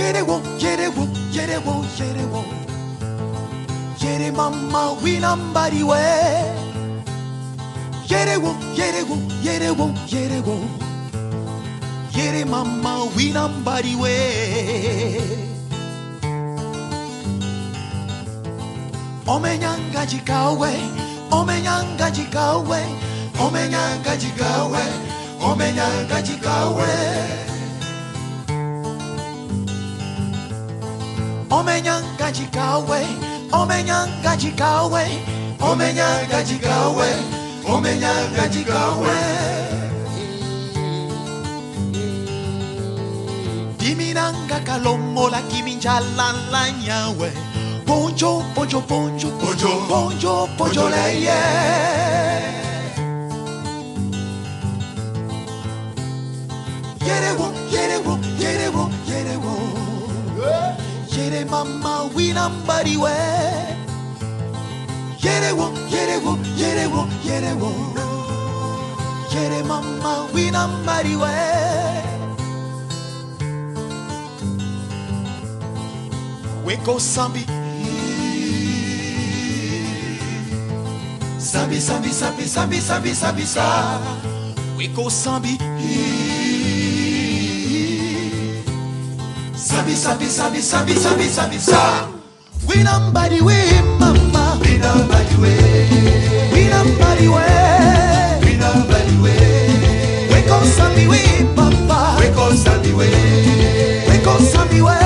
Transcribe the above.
Yere mama winambari we. Yere wo. Yere mama winambari we. Omenyanga jikawe. Omenyanga jikawe. Omenyanga jikawe. Omenyanga jikawe. Omenyanga jikawe. Omenyanga jikawe. Omenyanga jikawe. Omenyanga jikawe. Diminanga kalomola kiminjala la nyawe. Poncho, poncho, poncho, poncho, poncho, poncho leye. Yerewo. Yere mama winambari we. Yerewo. Yere mama winambari we. We go sambi. Sambi sa. We go sambi. Sambi sa. Winambari we mama. Winambari we. Winambari we. Winambari we. We go sambi we papa. We go sambi we. We go sambi we.